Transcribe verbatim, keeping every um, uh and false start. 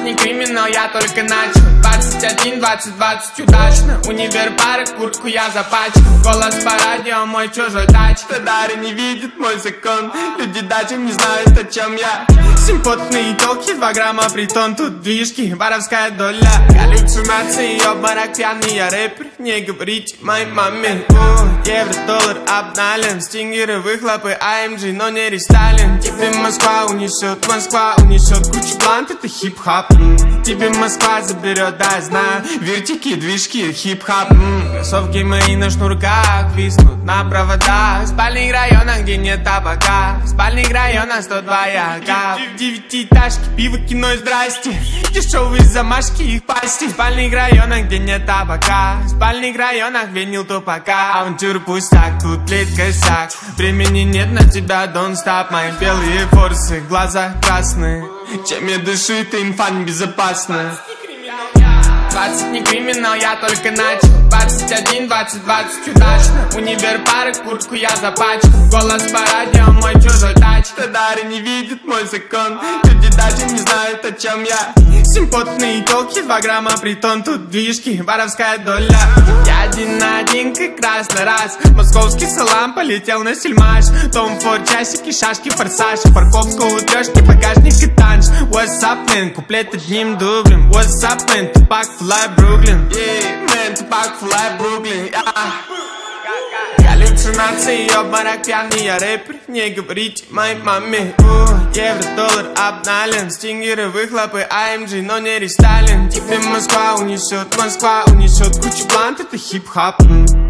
не криминал, я только начал. Двадцать один, двадцать, двадцать удачно. Универ, пары, куртку я запачкал. Голос по радио, мой чужой тач. Дары не видит мой закон. Люди даже не знают, о чем я. Симпотные толки, два грамма притон. Тут движки, воровская доля. Галлюцинации, обморок, пьяный я рэпер. Не говорите моей маме. О, евро, доллар обнален. Стингеры, выхлопы, а эм джи, но не рестайлинг. Тебе Москва унесет, Москва унесет. Куча блант, это хип-хоп. Тебе Москва заберет, да, я знаю. Вертики, движки, хип-хоп. Кроссовки мои на шнурках виснут на проводах. В спальных районах, где нет табака. В спальных районах сто два яка. Девятиэтажки, пиво, кино и здрасте. Дешевые замашки, их пасти. В спальных районах, где нет табака. В спальных районах винил тупака. Авантюр пустак, тут лет косяк. Времени нет на тебя, don't stop. Мои белые форсы, глаза красные. Чем я дышу, это инфа небезопасна. Двадцать не криминал, я только начал. Двадцать один, двадцать, двадцать удачно. Универ, пары, куртку я запачкал. Голос по радио, мой чужой тач. Дары не видит мой закон. Люди даже не знают, о чем я. Симпотные толки, два грамма притон. Тут движки, воровская доля. Я один на один, как раз на раз. Московский салам полетел на сельмаш. Том Форд, часики, шашки, форсаж. Парковка у трешки, багажник и танш. What's up, man? Куплет одним дублем. What's up, man? Тупак, флай, Бруклин. Yeah, man, Тупак, флай, Бруклин. Галлюцинации, обморок, пьяный я рэпер. Не говорите моей маме. О, евро, доллар обнален. Стингеры, выхлопы, а эм джи, но не рестайлинг. Тебе Москва унесет, Москва унесет. Куча блант, это хип-хоп.